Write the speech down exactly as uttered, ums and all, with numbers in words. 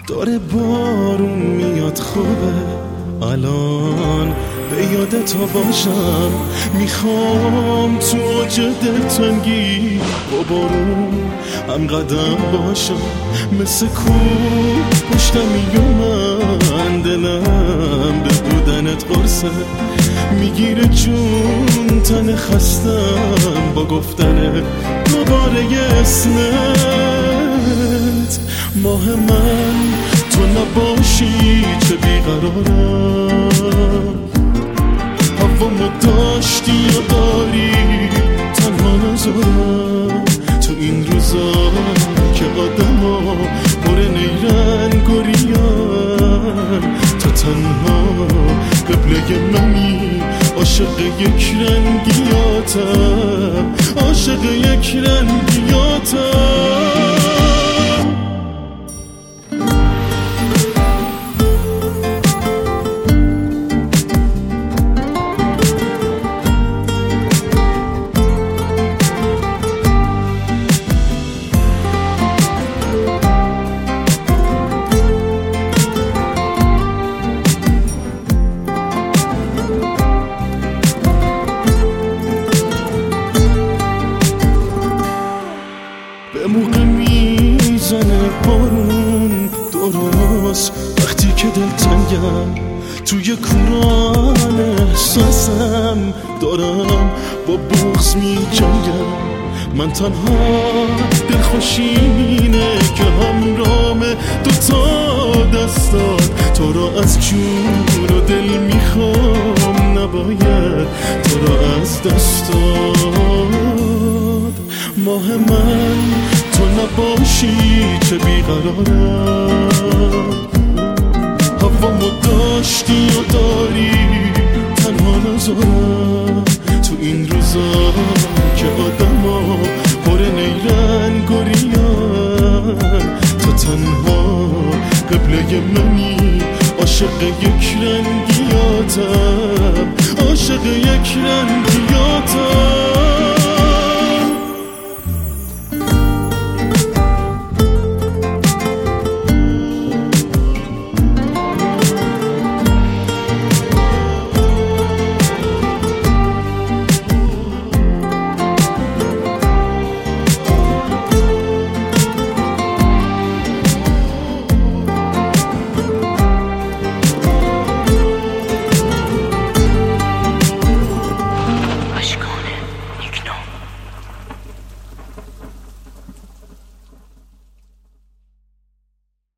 داره بارون میاد خوبه الان به یادت باشم، میخوام تو اوج دلتنگی با بارون هم قدم باشم، مثل کوه پشتم میومن دلم به بودنت قرصه، میگیره جون تن خستم با گفتن دوباره اسمت. ماه من تو نباشی چه بیقرارم، هوامو داشتی یا داری تنها نذارم تو این روزا که آدما پر نیرنگ و ریان، تو تنها قبله منی، عاشق یک رنگیاتم، عاشق یک رنگیاتم. به موقع میزنه بارون درست وقتی که دلتنگم، توی کوران احساسم دارم با بغض میجنگم. من تنها دلخوشینه که همرام دوتا دستات، تو را از جون و دل میخوام، نباید تو را از دستات. ماه من تو نباشی چه بیقرارم، هوامو داشتی و داری تنها نذارم تو این روزا که آدما پر نیرنگ و ریان، تو تنها قبله منی، عاشق یک رنگیاتم، عاشق یک رنگیاتم.